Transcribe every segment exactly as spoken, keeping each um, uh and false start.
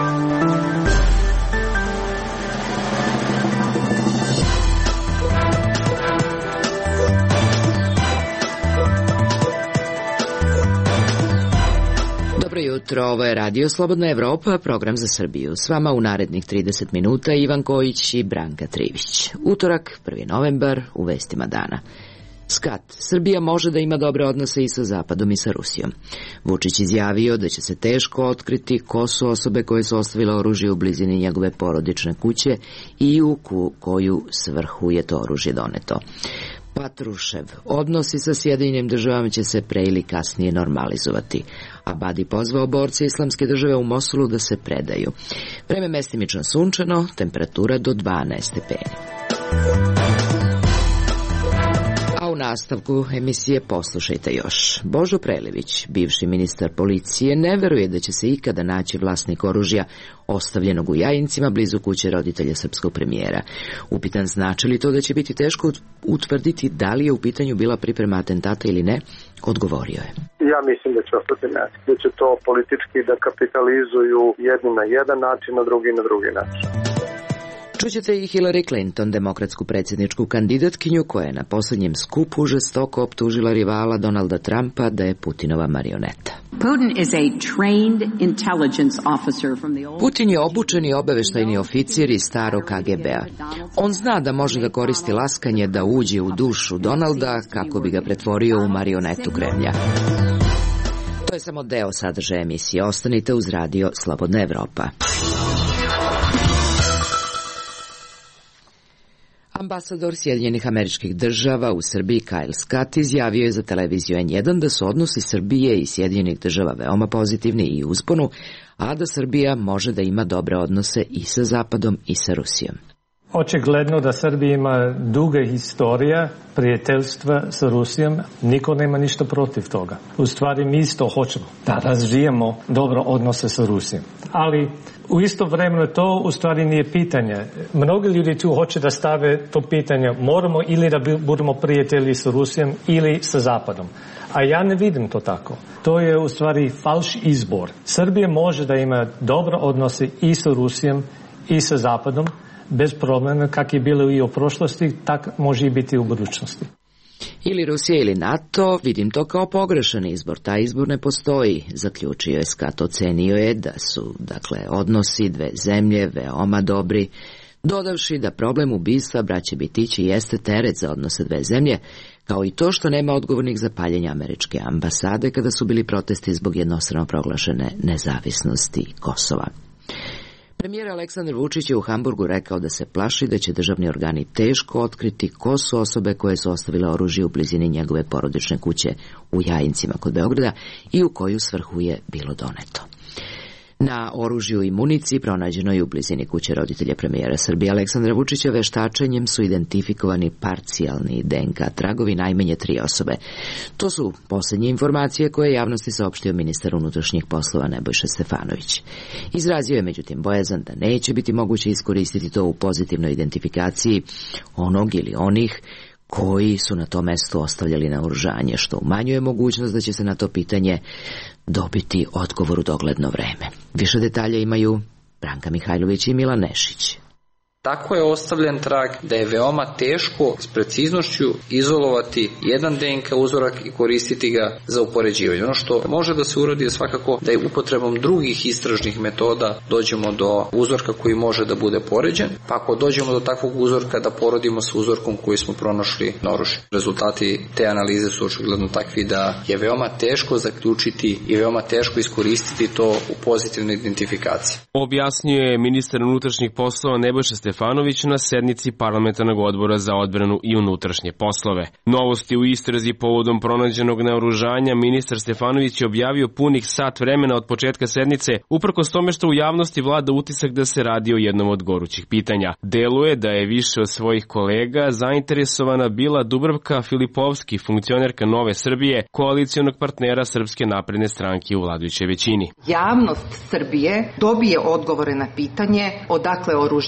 Jutro, ovo je Radio Slobodna Evropa, program za Srbiju. S vama u narednih trideset minuta Ivan Kojić i Branka Trivić. Utorak, prvi novembar, u vestima dana. Skat, Srbija može da ima dobre odnose i sa Zapadom i sa Rusijom. Vučić izjavio da će se teško otkriti ko su osobe koje su ostavile oružje u blizini njegove porodične kuće i u koju svrhu je to oružje doneto. Patrušev, odnosi sa Sjedinjenim državama će se pre ili kasnije normalizovati. Abadi pozvao borce Islamske države u Mosulu da se predaju. Vreme mestimično sunčano, temperatura do dvanaest stepeni. A u nastavku emisije poslušajte još. Božo Prelević, bivši ministar policije, ne veruje da će se ikada naći vlasnik oružja ostavljenog u Jajincima blizu kuće roditelja srpskog premijera. Upitan znači li to da će biti teško utvrditi da li je u pitanju bila priprema atentata ili ne, odgovorio je. Ja mislim da će ostati ne. Da će to politički da kapitalizuju jedni na jedan način, a drugi na drugi način. Čućete i Hillary Clinton, demokratsku predsjedničku kandidatkinju, koja je na posljednjem skupu žestoko optužila rivala Donalda Trumpa da je Putinova marioneta. Putin je obučeni obaveštajni oficir iz starog K G B-a. On zna da može da koristi laskanje da uđe u dušu Donalda kako bi ga pretvorio u marionetu Kremlja. To je samo deo sadržaja emisije. Ostanite uz Radio Slobodna Evropa. Ambasador Sjedinjenih Američkih Država u Srbiji Kyle Scott izjavio je za televiziju N jedan da su odnosi Srbije i Sjedinjenih Država veoma pozitivni i u usponu, a da Srbija može da ima dobre odnose i sa Zapadom i sa Rusijom. Očigledno da Srbija ima duga historija prijateljstva sa Rusijom, niko nema ništa protiv toga. U stvari mi isto hoćemo da razvijemo dobro odnose sa Rusijom. Ali u isto vremenu to u stvari nije pitanje. Mnogi ljudi tu hoće da stave to pitanje, moramo ili da budemo prijatelji sa Rusijom ili sa Zapadom. A ja ne vidim to tako. To je u stvari falš izbor. Srbija može da ima dobre odnose i sa Rusijom i sa Zapadom, bez problema, kak je bilo i u prošlosti, tak može i biti u budućnosti. Ili Rusija ili NATO, vidim to kao pogrešan izbor. Taj izbor ne postoji, zaključio je Scott. Ocenio je da su, dakle, odnosi dve zemlje veoma dobri, dodavši da problem ubistva braće Bitići jeste teret za odnose dve zemlje, kao i to što nema odgovornih za paljenje američke ambasade kada su bili protesti zbog jednostrano proglašene nezavisnosti Kosova. Premijer Aleksandar Vučić je u Hamburgu rekao da se plaši da će državni organi teško otkriti ko su osobe koje su ostavile oružje u blizini njegove porodične kuće u Jajincima kod Beograda i u koju svrhu je bilo doneto. Na oružju i municiji pronađeno je u blizini kuće roditelja premijera Srbije Aleksandra Vučića veštačenjem su identifikovani parcijalni D N K tragovi najmanje tri osobe. To su posljednje informacije koje je javnosti saopštio ministar unutrašnjih poslova Nebojša Stefanović. Izrazio je međutim bojazan da neće biti moguće iskoristiti to u pozitivnoj identifikaciji onog ili onih koji su na tom mestu ostavljali naoružanje, što umanjuje mogućnost da će se na to pitanje dobiti odgovor u dogledno vreme. Više detalja imaju Branka Mihajlović i Milan Nešić. Tako je ostavljen trag da je veoma teško s preciznošću izolovati jedan D N K uzorak i koristiti ga za upoređivanje. Ono što može da se uradi je svakako da je upotrebom drugih istražnih metoda dođemo do uzorka koji može da bude poređen, pa ako dođemo do takvog uzorka da porodimo sa uzorkom koji smo pronašli na oružju. Rezultati te analize su očigledno takvi da je veoma teško zaključiti i veoma teško iskoristiti to u pozitivnoj identifikaciji. Objasnio je ministar unutrašnjih poslova Nebojša Stefanović na sednici parlamentarnog odbora za odbranu i unutrašnje poslove. Novosti u istrazi povodom pronađenog naoružanja ministar Stefanović je objavio punih sat vremena od početka sednice, uprkos tome što u javnosti vlada utisak da se radi o jednom od gorućih pitanja. Deluje da je više od svojih kolega zainteresovana bila Dubravka Filipovski, funkcionerka Nove Srbije, koalicionog partnera Srpske napredne stranke u vladajućoj većini. Javnost Srbije dobije odgovore na pitanje odakle oružje u sred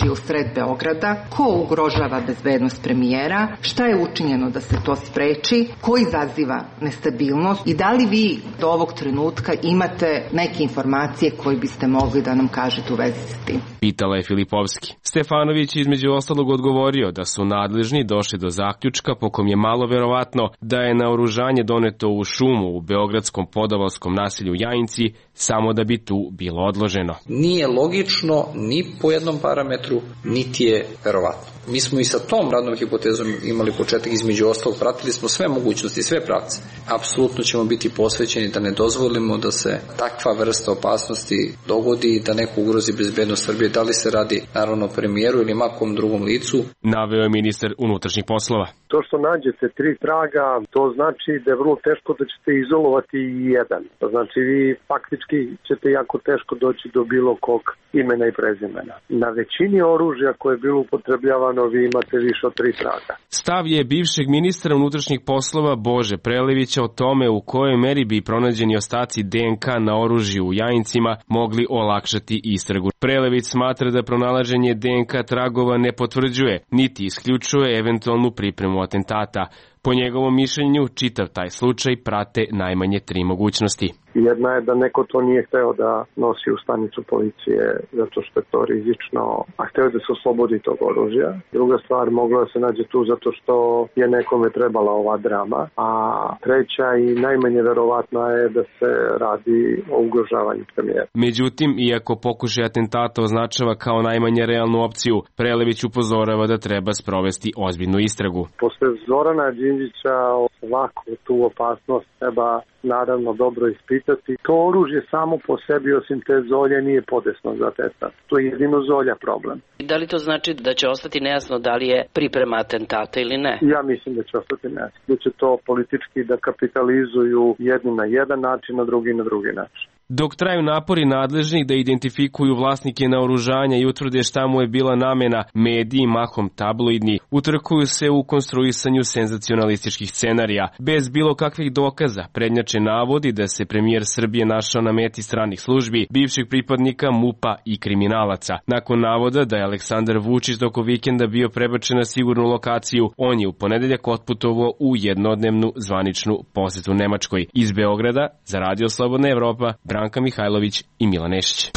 Beograda, ko ugrožava bezbednost premijera, šta je učinjeno da se to spreči, ko izaziva nestabilnost i da li vi do ovog trenutka imate neke informacije koje biste mogli da nam kažete u vezi s tim? Pitala je Filipovski. Stefanović između ostalog odgovorio da su nadležni došli do zaključka po kom je malo verovatno da je naoružanje doneto u šumu u beogradskom podavalskom naselju Jajinci samo da bi tu bilo odloženo. Nije logično ni po jednom parametru, niti je verovatno. Mi smo i sa tom radnom hipotezom imali početak, između ostalog pratili smo sve mogućnosti, sve pravce. Apsolutno ćemo biti posvećeni da ne dozvolimo da se takva vrsta opasnosti dogodi i da neko ugrozi bezbednost Srbije, da li se radi naravno o premijeru ili makom drugom licu. Naveo je ministar unutrašnjih poslova. To što nađete tri traga, to znači da je vrlo teško da ćete izolovati jedan. To znači vi faktički ćete jako teško doći do bilo kog imena i prezimena. Na većini oružja koje je bilo upotrebljavano vi imate više od tri traga. Stav je bivšeg ministra unutrašnjih poslova Bože Prelevića o tome u kojoj meri bi pronađeni ostaci D N K na oružju u Jajincima mogli olakšati istragu. Prelević smatra da pronalaženje D N K tragova ne potvrđuje, niti isključuje eventualnu pripremu atentata. Po njegovom mišljenju, čitav taj slučaj prate najmanje tri mogućnosti. Jedna je da neko to nije hteo da nosi u stanicu policije zato što je to rizično, a hteo da se oslobodi tog oružja. Druga stvar, mogla da se nađe tu zato što je nekome trebala ova drama, a treća i najmanje verovatna je da se radi o ugrožavanju premijera. Međutim, iako pokušaj atentata označava kao najmanje realnu opciju, Prelević upozorava da treba sprovesti ozbiljnu istragu. Posle Zorana Đinđića ovako tu opasnost treba naravno dobro ispitati. To oružje samo po sebi, osim te zolje, nije podesno za atentat. To je jedino zolja problem. Da li to znači da će ostati nejasno da li je priprema atentata ili ne? Ja mislim da će ostati nejasno. Da će to politički da kapitalizuju jedni na jedan način, a drugi na drugi način. Dok traju napori nadležnih da identifikuju vlasnike naoružanja i utvrde šta mu je bila namena, mediji, mahom tabloidni, utrkuju se u konstruisanju senzacionalističkih scenarija. Bez bilo kakvih dokaza prednjače navodi da se premijer Srbije našao na meti stranih službi, bivših pripadnika M U P-a i kriminalaca. Nakon navoda da je Aleksandar Vučić toko vikenda bio prebačen na sigurnu lokaciju, on je u ponedeljak otputovao u jednodnevnu zvaničnu posetu Nemačkoj. Iz Beograda, za Radio Slobodna Evropa, Branka Mihajlović i Milan Nešić.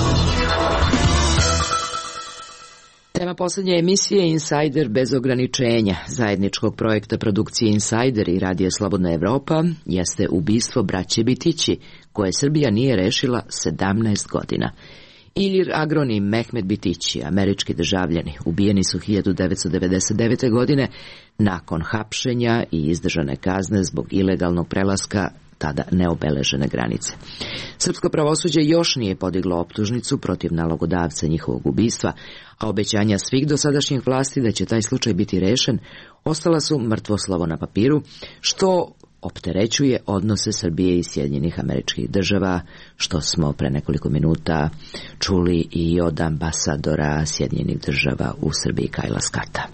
Tema poslednje emisije Insider bez ograničenja zajedničkog projekta produkcije Insider i Radio Slobodna Evropa jeste ubistvo braće Bitići, koje Srbija nije rešila sedamnaest godina. Ilir Agron i Mehmet Bitići, američki državljani, ubijeni su hiljadu devetsto devedeset devete. godine nakon hapšenja i izdržane kazne zbog ilegalnog prelaska tada neobeležene granice. Srpsko pravosuđe još nije podiglo optužnicu protiv nalogodavca njihovog ubistva, a obećanja svih dosadašnjih vlasti da će taj slučaj biti rešen ostala su mrtvo slovo na papiru, što opterećuje odnose Srbije i Sjedinjenih Američkih Država, što smo pre nekoliko minuta čuli i od ambasadora Sjedinjenih Država u Srbiji Kajla Skata.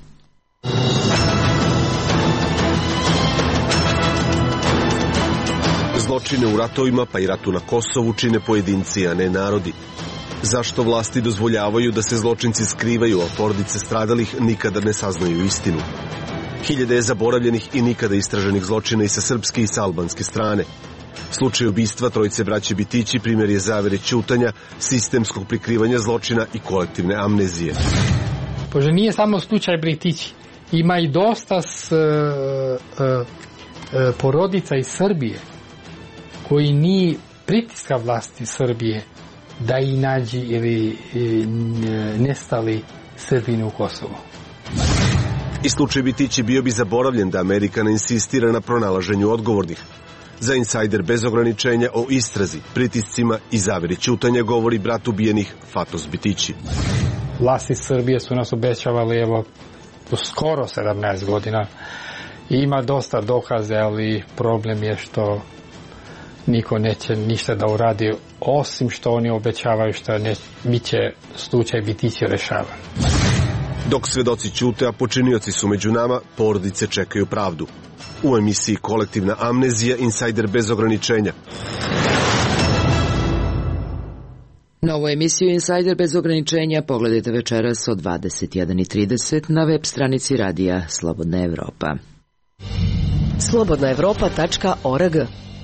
Zločine u ratovima, pa i ratu na Kosovu, čine pojedinci, a ne narodi. Zašto vlasti dozvoljavaju da se zločinci skrivaju, a porodice stradalih nikada ne saznaju istinu? Hiljade je zaboravljenih i nikada istraženih zločina i sa srpske i sa albanske strane. Slučaj ubistva trojice braće Bitići primjer je zavere ćutanja, sistemskog prikrivanja zločina i kolektivne amnezije. Pože nije samo slučaj Bitići. Ima i dosta s, uh, uh, porodica iz Srbije koji ni pritiska vlasti Srbije da i nađi ili nestali Srbini u Kosovu. I slučaj Bitići bio bi zaboravljen da Amerika ne insistira na pronalaženju odgovornih. Za Insider bez ograničenja o istrazi, pritiscima i zaveri ćutanja govori brat ubijenih Fatos Bitići. Vlasti Srbije su nas obećavali evo skoro sedamnaest godina. Ima dosta dokaze, ali problem je što niko neće ništa da uradi, osim što oni obećavaju što ne, bit će slučaj Bitići rešavan. Dok svedoci ćute, a počinioci su među nama, porodice čekaju pravdu. U emisiji Kolektivna amnezija, Insider bez ograničenja. Novu emisiju Insider bez ograničenja pogledajte večeras od dvadeset jedan i trideset na web stranici radija Slobodna Evropa. slobodna evropa tačka org.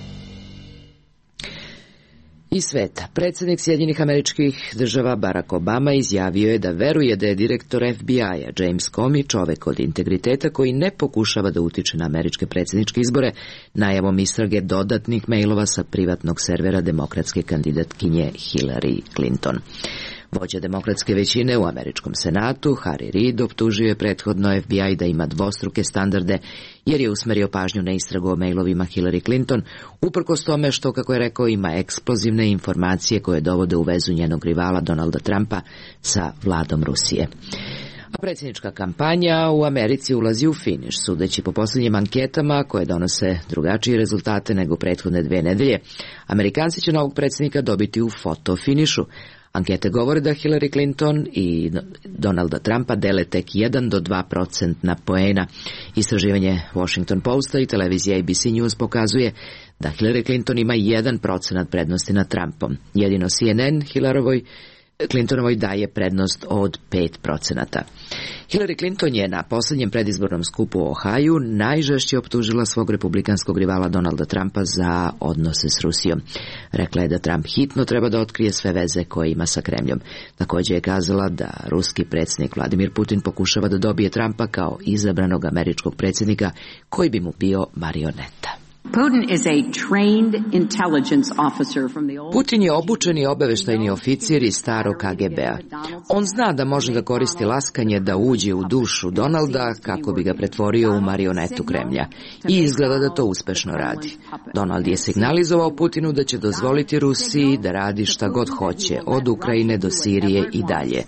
Iz sveta. Predsjednik Sjedinjenih Američkih Država Barack Obama izjavio je da veruje da je direktor F B I-a James Comey čovek od integriteta koji ne pokušava da utiče na američke predsjedničke izbore najavom istrage dodatnih mailova sa privatnog servera demokratske kandidatkinje Hillary Clinton. Vođa demokratske većine u američkom senatu, Harry Reid, optužio je prethodno F B I da ima dvostruke standarde jer je usmerio pažnju na istragu o mailovima Hillary Clinton, uprkos tome što, kako je rekao, ima eksplozivne informacije koje dovode u vezu njenog rivala Donalda Trumpa sa vladom Rusije. A predsjednička kampanja u Americi ulazi u finiš, sudeći po posljednjim anketama koje donose drugačije rezultate nego prethodne dve nedelje. Amerikanci će novog predsjednika dobiti u fotofinišu. Ankete govore da Hillary Clinton i Donalda Trumpa dele tek jedan do dva procentna poena. Istraživanje Washington Posta i televizije A B C News pokazuje da Hillary Clinton ima jedan procenat prednosti nad Trumpom. Jedino C N N Hillarovoj Clintonovoj daje prednost od pet procenata. Hillary Clinton je na posljednjem predizbornom skupu u Ohaju najžešće optužila svog republikanskog rivala Donalda Trumpa za odnose s Rusijom. Rekla je da Trump hitno treba da otkrije sve veze koje ima sa Kremljom. Također je kazala da ruski predsjednik Vladimir Putin pokušava da dobije Trumpa kao izabranog američkog predsjednika koji bi mu bio marioneta. Putin je obučeni obaveštajni oficir iz starog K G B-a. On zna da može da koristi laskanje da uđe u dušu Donalda kako bi ga pretvorio u marionetu Kremlja. I izgleda da to uspešno radi. Donald je signalizovao Putinu da će dozvoliti Rusiji da radi šta god hoće, od Ukrajine do Sirije i dalje.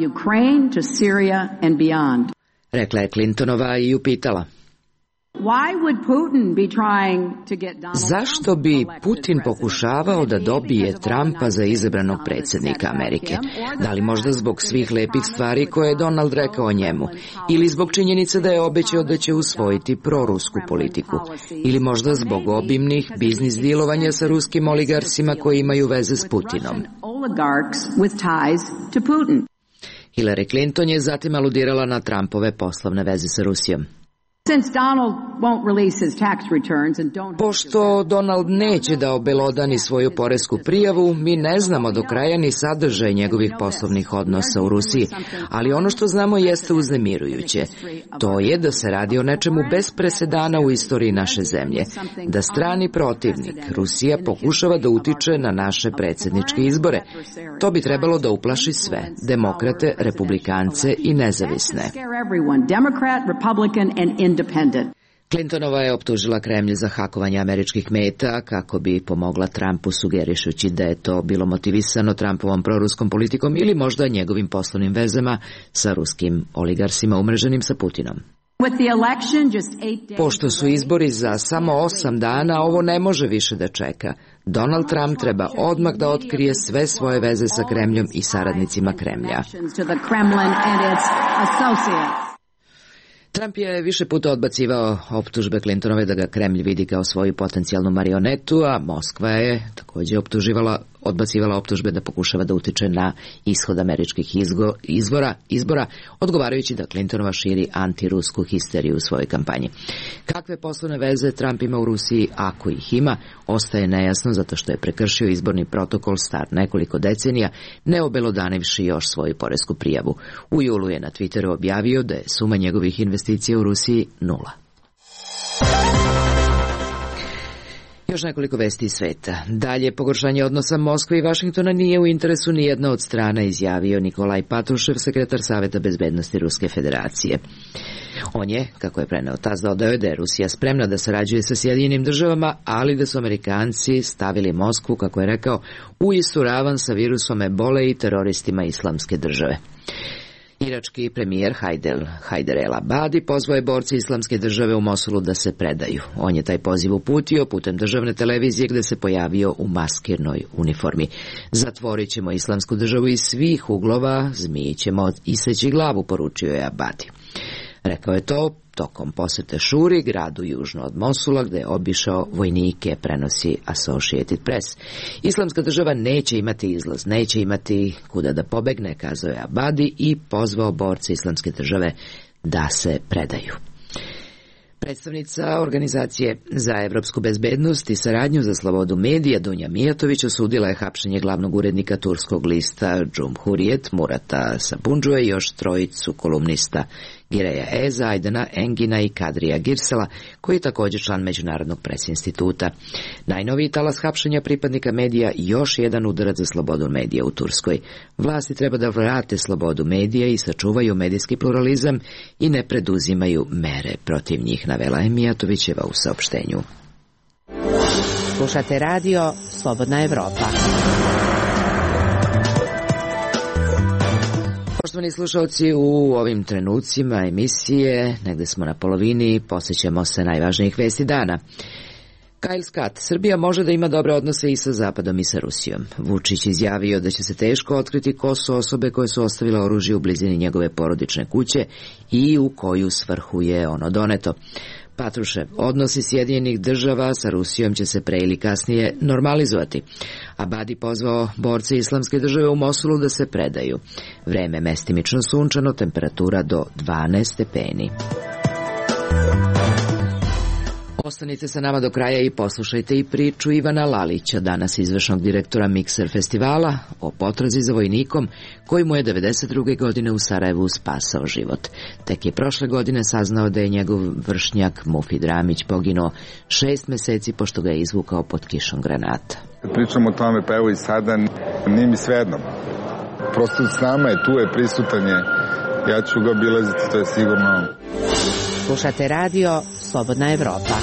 Rekla je Clintonova i upitala: zašto bi Putin pokušavao da dobije Trumpa za izabranog predsjednika Amerike? Da li možda zbog svih lepih stvari koje je Donald rekao o njemu? Ili zbog činjenice da je obećao da će usvojiti prorusku politiku? Ili možda zbog obimnih biznis dilovanja sa ruskim oligarsima koji imaju veze s Putinom? Hillary Clinton je zatim aludirala na Trumpove poslovne veze sa Rusijom. Pošto Donald neće da obelodani svoju poresku prijavu, mi ne znamo do kraja ni sadržaj njegovih poslovnih odnosa u Rusiji, ali ono što znamo jeste uznemirujuće. To je da se radi o nečemu bez presedana u istoriji naše zemlje, da strani protivnik, Rusija, pokušava da utiče na naše predsjedničke izbore. To bi trebalo da uplaši sve, demokrate, republikance i nezavisne. Clintonova je optužila Kremlj za hakovanje američkih meta kako bi pomogla Trumpu, sugerišući da je to bilo motivisano Trumpovom proruskom politikom ili možda njegovim poslovnim vezama sa ruskim oligarsima umreženim sa Putinom. Pošto su izbori za samo osam dana, ovo ne može više da čeka. Donald Trump treba odmah da otkrije sve svoje veze sa Kremljom i saradnicima Kremlja. Trump je više puta odbacivao optužbe Clintonove da ga Kremlj vidi kao svoju potencijalnu marionetu, a Moskva je također optuživala, odbacivala optužbe da pokušava da utiče na ishod američkih izgo, izbora, izbora, odgovarajući da Clintonova širi antirusku histeriju u svojoj kampanji. Kakve poslovne veze Trump ima u Rusiji, ako ih ima, ostaje nejasno zato što je prekršio izborni protokol star nekoliko decenija, ne obelodanivši još svoju poresku prijavu. U julu je na Twitteru objavio da je suma njegovih investicija u Rusiji nula. Još nekoliko vesti iz sveta. Dalje, pogoršanje odnosa Moskve i Vašingtona nije u interesu nijedna od strana, izjavio Nikolaj Patrušev, sekretar Saveta bezbednosti Ruske federacije. On je, kako je preneo T A S, dodao je da je Rusija spremna da sarađuje sa Sjedinjenim državama, ali da su Amerikanci stavili Moskvu, kako je rekao, u istu ravan sa virusom ebole i teroristima Islamske države. Irački premijer Hajder, Hajder El Abadi pozvao je borce Islamske države u Mosulu da se predaju. On je taj poziv uputio putem državne televizije gde se pojavio u maskirnoj uniformi. Zatvorit ćemo Islamsku državu iz svih uglova, zmiji ćemo iseći glavu, poručio je Abadi. Rekao je to tokom posete Šuri, gradu južno od Mosula, gde je obišao vojnike, prenosi Associated Press. Islamska država neće imati izlaz, neće imati kuda da pobegne, kazao je Abadi i pozvao borce Islamske države da se predaju. Predstavnica Organizacije za evropsku bezbednost i saradnju za slobodu medija Dunja Mijatović osudila je hapšenje glavnog urednika turskog lista Cumhuriyet Murata Sabundžua i još trojicu kolumnista Gireja Eza, Ajdana Engina i Kadrija Girsela, koji je također član Međunarodnog pres instituta. Najnoviji talas hapšenja pripadnika medija još jedan udarac za slobodu medija u Turskoj. Vlasti treba da vrate slobodu medija i sačuvaju medijski pluralizam i ne preduzimaju mere protiv njih, navela je Mijatovićeva u saopštenju. Slušate radio Slobodna Evropa. Poštovani slušalci, u ovim trenucima emisije, negde smo na polovini, posjećamo se najvažnijih vesti dana. Kyle Scott, Srbija može da ima dobre odnose i sa Zapadom i sa Rusijom. Vučić izjavio da će se teško otkriti ko su osobe koje su ostavile oružje u blizini njegove porodične kuće i u koju svrhu je ono doneto. Patruše, odnosi Sjedinjenih država sa Rusijom će se pre ili kasnije normalizovati. Abadi pozvao borce Islamske države u Mosulu da se predaju. Vreme mestimično sunčano, temperatura do dvanaest stepeni. Ostanite sa nama do kraja i poslušajte i priču Ivana Lalića, danas izvršnog direktora Mikser festivala, o potrazi za vojnikom koji mu je devedeset druge godine u Sarajevu spasao život. Tek je prošle godine saznao da je njegov vršnjak Mufid Ramić poginuo šest meseci pošto ga je izvukao pod kišom granata. Pričamo o tome, pa evo i sada, nije mi svejedno. Prosto s nama je, tu je, prisutan je. Ja ću ga obilaziti, to je sigurno. Slušate radio Slobodna Evropa.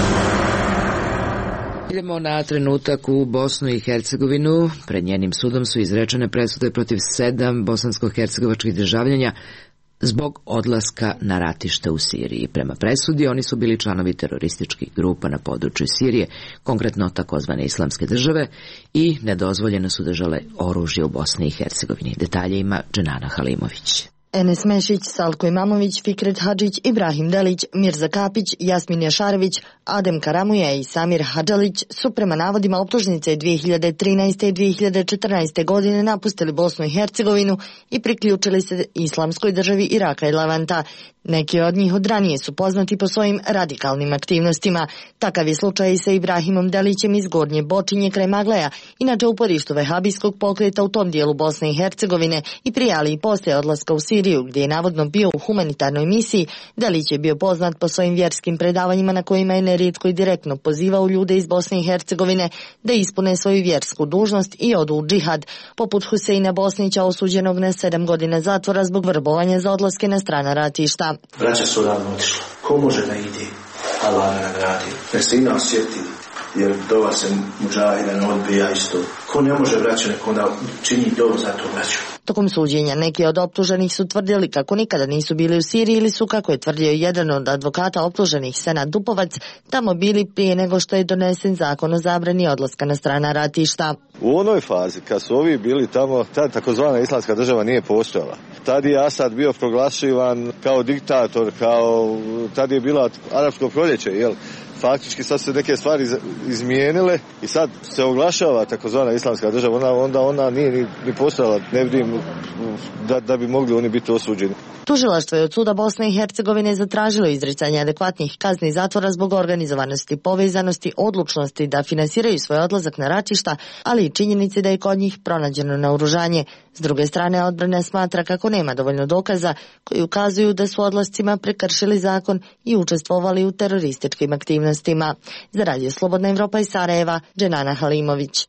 Idemo na trenutak u Bosnu i Hercegovinu. Pred njenim sudom su izrečene presude protiv sedam bosansko-hercegovačkih državljanja zbog odlaska na ratište u Siriji. Prema presudi oni su bili članovi terorističkih grupa na području Sirije, konkretno takozvane Islamske države, i nedozvoljeno su držale oružje u Bosni i Hercegovini. Detalje ima Dženana Halimović. Enes Mešić, Salko Imamović, Fikret Hadžić, Ibrahim Delić, Mirza Kapić, Jasmin Jašarević, Adem Karamuja i Samir Hadžalić su prema navodima optužnice dvije hiljade trinaeste i dvije hiljade četrnaeste. godine napustili Bosnu i Hercegovinu i priključili se Islamskoj državi Iraka i Levanta. Neki od njih od ranije su poznati po svojim radikalnim aktivnostima. Takav je slučaj i sa Ibrahimom Delićem iz Gornje Bočinje kraj Magleja, inače uporištu vehabijskog pokreta u tom dijelu Bosne i Hercegovine i prije ali i poslije odlaska u Siriju, gdje je navodno bio u humanitarnoj misiji. Delić je bio poznat po svojim vjerskim predavanjima na kojima je nerijetko i direktno pozivao ljude iz Bosne i Hercegovine da ispune svoju vjersku dužnost i odu u džihad, poput Huseina Bosnića osuđenog na sedam godina zatvora zbog vrbovanja za odlaske na strana ratišta. Braća su ravno otišla. Ko može da ide? Allah ga nagradi. Nek se i nas sjeti, jer dova se muđahida ne odbija isto. Ko ne može braća, nek onda čini dovu za to braću. Tokom suđenja neki od optuženih su tvrdili kako nikada nisu bili u Siriji ili su, kako je tvrdio jedan od advokata optuženih, Senad Dupovac, tamo bili prije nego što je donesen zakon o zabrani odlaska na strana ratišta. U onoj fazi kad su ovi bili tamo, ta takozvana Islamska država nije postojala. Tad je Asad bio proglašivan kao diktator, kao tad je bila arapsko proljeće, jel? Faktički sad se neke stvari izmijenile i sad se oglašava takozvana Islamska država, onda, onda ona nije ni, ni postojala, ne vidim da, da bi mogli oni biti osuđeni. Tužilaštvo je od suda Bosne i Hercegovine zatražilo izricanje adekvatnih kazni zatvora zbog organizovanosti, povezanosti, odlučnosti da finansiraju svoj odlazak na ratišta, ali i činjenici da je kod njih pronađeno naoružanje. S druge strane, odbrana smatra kako nema dovoljno dokaza koji ukazuju da su odlascima prekršili zakon i učestvovali u terorističkim aktivnostima. Za Radio Slobodna Evropa iz Sarajeva, Dženana Halimović.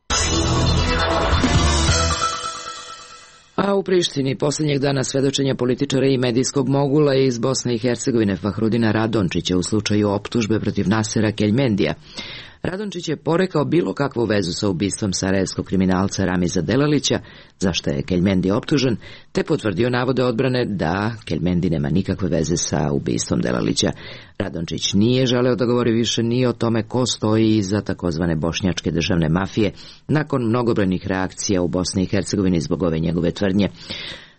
A u Prištini posljednjeg dana svedočenja političara i medijskog mogula iz Bosne i Hercegovine Fahrudina Radončića u slučaju optužbe protiv Nasera Keljmendija. Radončić je porekao bilo kakvu vezu sa ubistvom sarajevskog kriminalca Ramiza Delalića, za što je Keljmendi optužen, te potvrdio navode odbrane da Keljmendi nema nikakve veze sa ubistvom Delalića. Radončić nije želeo da govori više ni o tome ko stoji iza takozvane bošnjačke državne mafije nakon mnogobrojnih reakcija u Bosni i Hercegovini zbog ove njegove tvrdnje.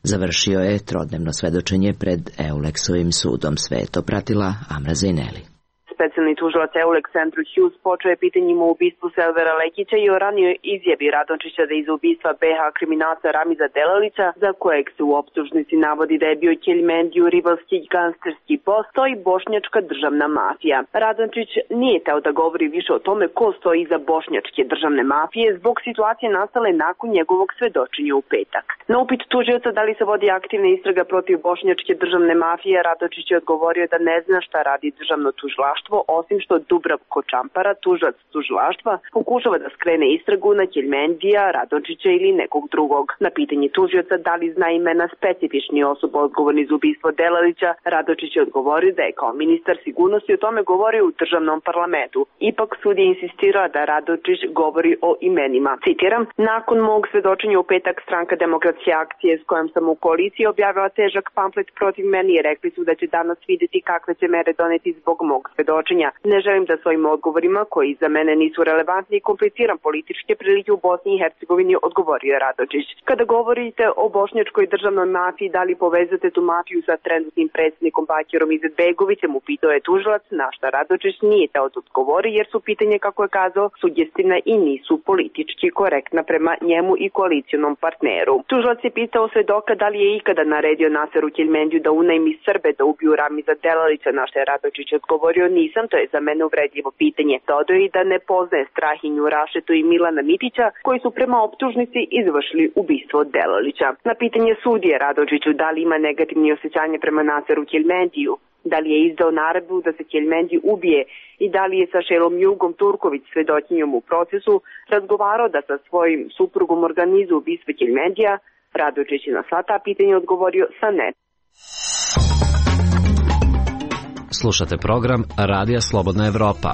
Završio je trodnevno svedočenje pred Eulexovim sudom. Sve je to pratila Amra Zajneli. Specijalni tužilac Eulex Andrew Hughes počeo je pitanjima o ubistvu Selvera Lekića i o ranijoj izjavi Radončića da iz ubistva be ha kriminalca Ramiza Delalića, za kojeg se u optužnici navodi da je bio Keljmendiju rivalski gangsterski bos, stoji bošnjačka državna mafija. Radončić nije teo da govori više o tome ko stoji iza bošnjačke državne mafije zbog situacije nastale nakon njegovog svedočenja u petak. Na upit tužioca da li se vodi aktivna istraga protiv bošnjačke državne mafije, Radončić je odgovorio da ne zna šta radi državno tužilaštvo, osim što Dubravko Čampara, tužilac tužilaštva, pokušava da skrene istragu na Keljmendija, Radončića ili nekog drugog. Na pitanje tužioca da li zna imena specifičnih osoba odgovorni za ubistvo Delalića, Radončić je odgovorio da je kao ministar sigurnosti o tome govorio u državnom parlamentu. Ipak sud je insistirao da Radončić govori o imenima. Citiram, nakon mog svedočenja u petak Stranka demokratske akcije s kojom sam u koaliciji objavila težak pamflet protiv meni i rekli su da će danas vidjeti kakve će mere doneti zbog mog svedočenja. Ne želim da svojim odgovorima, koji za mene nisu relevantni i kompliciram političke prilike u Bosni i Hercegovini, odgovorio Radončić. Kada govorite o bošnjačkoj državnoj mafiji, da li povezate tu mafiju sa trenutnim predsjednikom Bakirom Izetbegovićem, upitao je tužilac, na šta Radončić nije teo da odgovori jer su pitanje, kako je kazao, sugestivna i nisu politički korektna prema njemu i koalicionom partneru. Tužilac je pitao svedoka da li je ikada naredio Naseru Keljmendiju da unajmi Srbe da ubiju Ramiza Delalića, na što je Radončić odgovorio, nisam, to je za mene uvredljivo pitanje. Dodao i da ne poznaje Strahinju Rašetu i Milana Mitića, koji su prema optužnici izvršili ubistvo Delalića. Na pitanje sudije Radončiću da li ima negativni osjećanje prema Naseru Keljmendiju, da li je izdao naredbu da se Keljmendi ubije i da li je sa Šelom Jugom Turković, svedočinjom u procesu, razgovarao da sa svojim suprugom organizuje ubistvo Keljmendija, Radončić je na sva ta pitanja odgovorio sa ne. Slušate program Radija Slobodna Evropa.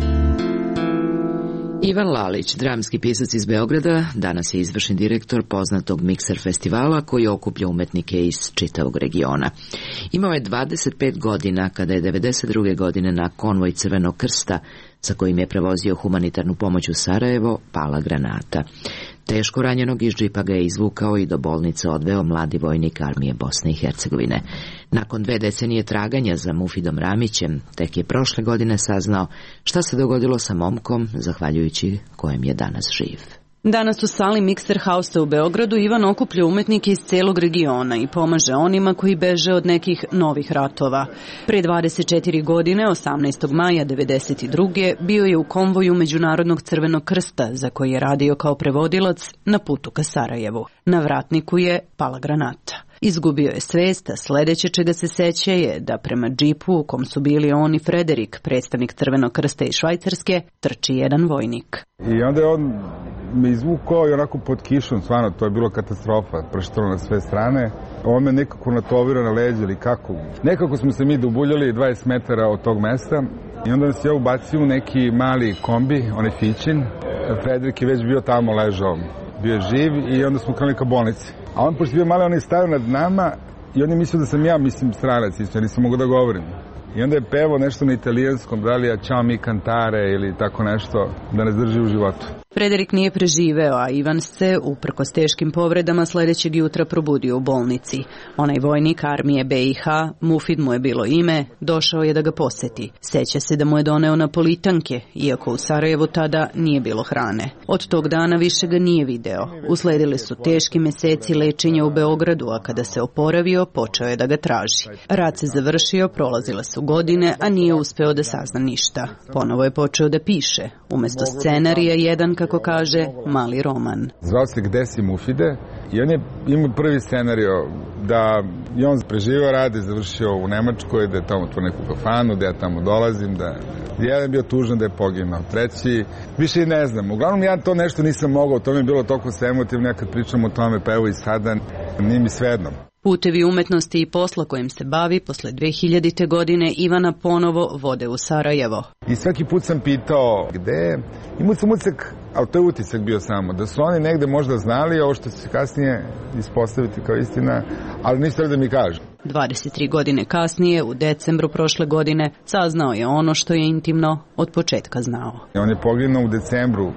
Ivan Lalić, dramski pisac iz Beograda, danas je izvršni direktor poznatog Mikser festivala koji okuplja umetnike iz čitavog regiona. Imao je dvadeset pet godina kada je devedeset druge godine na konvoj Crvenog krsta, sa kojim je prevozio humanitarnu pomoć u Sarajevo, pala granata. Teško ranjenog iz džipa ga je izvukao i do bolnice odveo mladi vojnik armije Bosne i Hercegovine. Nakon dve decenije traganja za Mufidom Ramićem, tek je prošle godine saznao šta se dogodilo sa momkom, zahvaljujući kojem je danas živ. Danas u sali Mikser Hausa u Beogradu Ivan okuplja umetnike iz celog regiona i pomaže onima koji beže od nekih novih ratova. Pre dvadeset četiri godine, osamnaestog maja devedeset druge bio je u konvoju Međunarodnog Crvenog krsta, za koji je radio kao prevodilac na putu ka Sarajevu. Na vratniku je pala granata. Izgubio je svest, a sledeće čega se seća je da prema džipu u kom su bili on i Frederik, predstavnik Crvenog krsta iz Švajcarske, trči jedan vojnik. I onda je on me izvukao i onako pod kišom, stvarno, to je bilo katastrofa, prštalo na sve strane. On me nekako natovirao na leđe ili kako. Nekako smo se mi dobuljali dvadeset metara od tog mesta i onda nas je ubacio u neki mali kombi, onaj Fićin. Frederik je već bio tamo ležao, bio je živ i onda smo krenuli ka bolnici. A on, pošto je bio mali, on je stavio nad nama i on je mislio da sam ja, mislim, stranac isto, ja nisam mogu da govorim. I onda je pevao nešto na italijanskom, da li ja ciao mi cantare ili tako nešto, da nas drži u životu. Frederik nije preživeo, a Ivan se, uprkos teškim povredama, sledećeg jutra probudio u bolnici. Onaj vojnik armije be i ha, Mufid mu je bilo ime, došao je da ga poseti. Seća se da mu je doneo napolitanke, iako u Sarajevu tada nije bilo hrane. Od tog dana više ga nije video. Usledili su teški meseci lečenja u Beogradu, a kada se oporavio, počeo je da ga traži. Rat se završio, prolazile su godine, a nije uspeo da sazna ništa. Ponovo je počeo da piše. Umesto scenarija, jedan, kako kaže, mali roman. Zvao se Gde si Mufide i on je imao prvi scenario da je on preživio rad i završio u Nemačkoj, da je tamo otvorio neku kafanu, da ja tamo dolazim, da jedan je bio tužan da je poginuo, treći, više i ne znam. Uglavnom ja to nešto nisam mogao, to mi je bilo toliko se emotivno, ja kad pričam o tome, pa evo i sada, nije mi svejedno. Putevi umetnosti i posla kojim se bavi posle dve hiljadite godine Ivana ponovo vode u Sarajevo. I svaki put sam pitao gde, imao sam utisak, ali to je utisak bio samo, da su oni negde možda znali ovo što će kasnije ispostaviti kao istina, ali nisu da mi kažu. dvadeset tri godine kasnije, u decembru prošle godine, saznao je ono što je intimno od početka znao. On je poginuo u decembru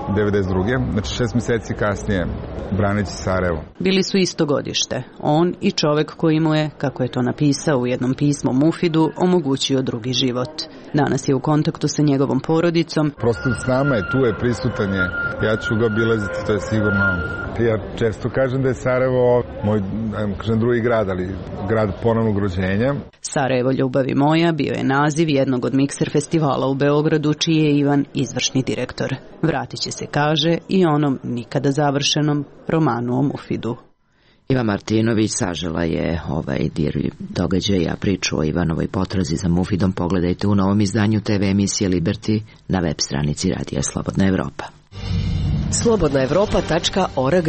devedeset druge Znači šest mjeseci kasnije braneći Sarajevo. Bili su isto godište. On i čovek koji mu je, kako je to napisao u jednom pismu Mufidu, omogućio drugi život. Danas je u kontaktu sa njegovom porodicom. Prosto s nama je, tu je, prisutan je. Ja ću ga obilaziti, to je sigurno. Ja često kažem da je Sarajevo moj, ajmo kažem, drugi grad, ali grad ponovnog rođenja. Sarajevo ljubavi moja bio je naziv jednog od mikser festivala u Beogradu, čiji je Ivan izvršni direktor. Vratit će se, kaže, i onom nikada završenom romanu o Mufidu. Iva Martinović sažela je ovaj dirljiv događaj, a priču o Ivanovoj potrazi za Mufidom pogledajte u novom izdanju te ve emisije Liberty na web stranici Radija Slobodna Evropa. slobodna evropa tačka org.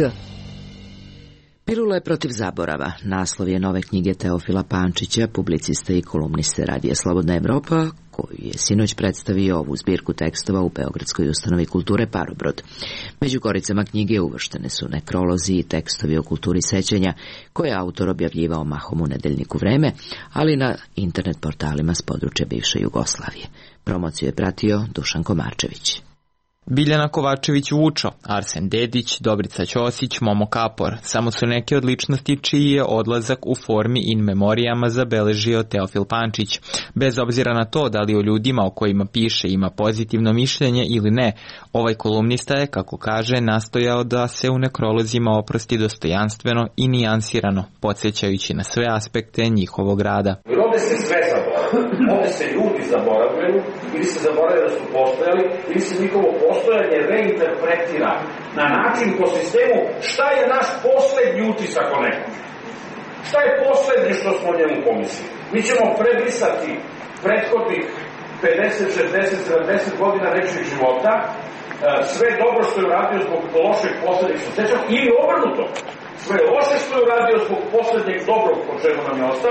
Pilule protiv zaborava, naslov je nove knjige Teofila Pančića, publiciste i kolumniste Radija Slobodna Evropa, koju je sinoć predstavio ovu zbirku tekstova u Beogradskoj ustanovi kulture Parobrod. Među koricama knjige uvrštene su nekrolozi i tekstovi o kulturi sećanja, koje je autor objavljivao mahom u nedeljniku Vreme, ali na internet portalima s područja bivše Jugoslavije. Promociju je pratio Dušan Komarčević. Biljana Kovačević-Vučo, Arsen Dedić, Dobrica Ćosić, Momo Kapor, samo su neke od ličnosti čiji je odlazak u formi in memorijama zabeležio Teofil Pančić. Bez obzira na to da li o ljudima o kojima piše ima pozitivno mišljenje ili ne, ovaj kolumnista je, kako kaže, nastojao da se u nekrolozima oprosti dostojanstveno i nijansirano, podsjećajući na sve aspekte njihovog rada. Ovde se sve zaboravljaju, ovde se ljudi zaboravljaju, ili se zaboravljaju da su postojali, ili se njihovo postojanje reinterpretira na način po sistemu šta je naš poslednji utisak o nekom. Šta je poslednje što smo o njemu pomislili? Mi ćemo prebrisati prethodnih pedeset, šezdeset, sedamdeset godina nečeg života, sve dobro što je uradio zbog lošeg poslednjeg što sećam, ili obrnuto. Sve loše što je uradio zbog poslednjeg dobrog po čemu nam je ostao.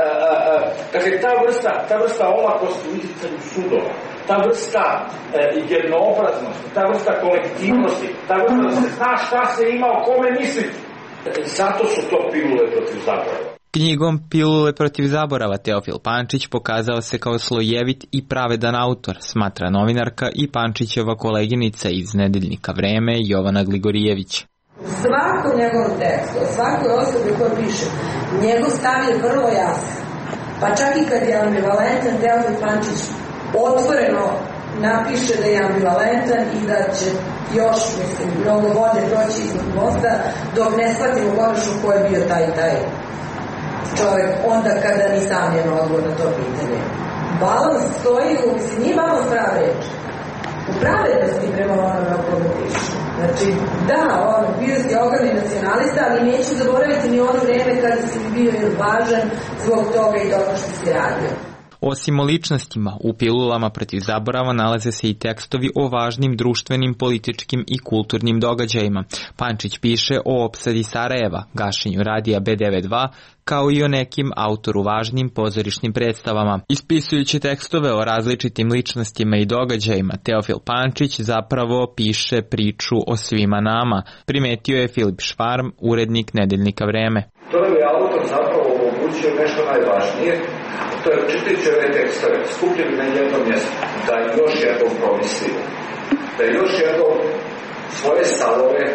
Dakle, ta vrsta, ta vrsta olakosti u izricanju sudova, ta vrsta e, jednoobraznosti, ta vrsta kolektivnosti, ta vrsta da se zna šta se ima o kome misliti. Zato su to pilule protiv zaborava. Knjigom Pilule protiv zaborava Teofil Pančić pokazao se kao slojevit i pravedan autor, smatra novinarka i Pančićeva koleginica iz nedeljnika Vreme Jovana Gligorijević. Svakom njegovom tekstu, svakoj osobi koja piše, njegov stav je vrlo jasan. Pa čak i kad je ambivalentan, Teofil Pančić otvoreno napiše da je ambivalentan i da će još, mislim, mnogo vode proći iznad mosta dok ne shvatimo konačno ko je bio taj i taj čovjek onda kada ni sam nema odgovor na to pitanje. Balans stoji u, mislim, nije balans prava reč. U pravednosti prema onome o kome piše. Znači, da, on bio si ogromni nacionalista, ali neću zaboraviti ni ono vreme kada si bio važan zbog toga i toga što si radio. Osim o ličnostima, u pilulama protiv zaborava nalaze se i tekstovi o važnim društvenim, političkim i kulturnim događajima. Pančić piše o opsadi Sarajeva, gašenju radija be devedeset dva, kao i o nekim autoru važnim pozorišnim predstavama. Ispisujući tekstove o različitim ličnostima i događajima, Teofil Pančić zapravo piše priču o svima nama, primetio je Filip Švarm, urednik nedeljnika Vreme. To je autor zapravo omogućio nešto najvažnije, to je čitajući ove tekstove, skupljeni na jednom mjestu, da još jednom promislimo, da još jednom svoje stavove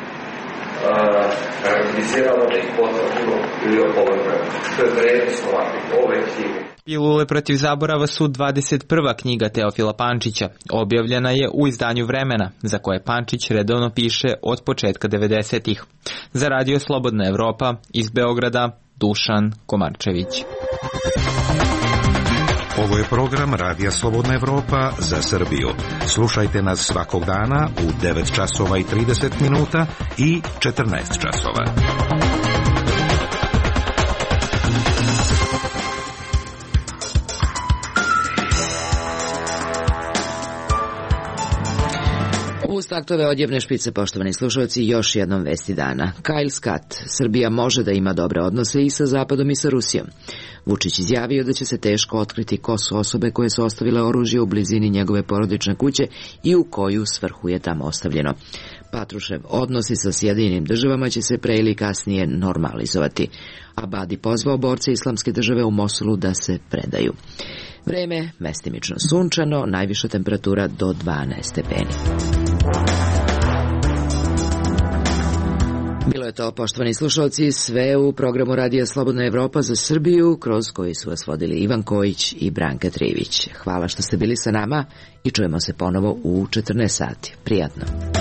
realiziramo, da ih potvrdimo ili opovrgujemo, što je vrednost ovakvih ove knjige. Pilule protiv zaborava su dvadeset prva knjiga Teofila Pančića. Objavljena je u izdanju Vremena, za koje Pančić redovno piše od početka devedesetih. Za Radio Slobodna Evropa iz Beograda, Dušan Komarčević. Ovo je program Radija Slobodna Evropa za Srbiju. Slušajte nas svakog dana u devet časova i trideset minuta i četrnaest časova. Uz taktove odjevne špice, poštovani slušalci, još jednom vesti dana. Kyle Scott, Srbija može da ima dobre odnose i sa Zapadom i sa Rusijom. Vučić izjavio da će se teško otkriti ko su osobe koje su ostavile oružje u blizini njegove porodične kuće i u koju svrhu je tamo ostavljeno. Patrušev odnosi sa Sjedinjenim državama će se pre ili kasnije normalizovati. Abadi pozvao borce Islamske države u Mosulu da se predaju. Vreme mestimično sunčano, najviša temperatura do dvanaest stepeni. Bilo je to, poštovani slušalci, sve u programu Radija Slobodna Evropa za Srbiju, kroz koji su vas vodili Ivan Kojić i Branka Trivić. Hvala što ste bili sa nama i čujemo se ponovo u četrnaest sati. Prijatno.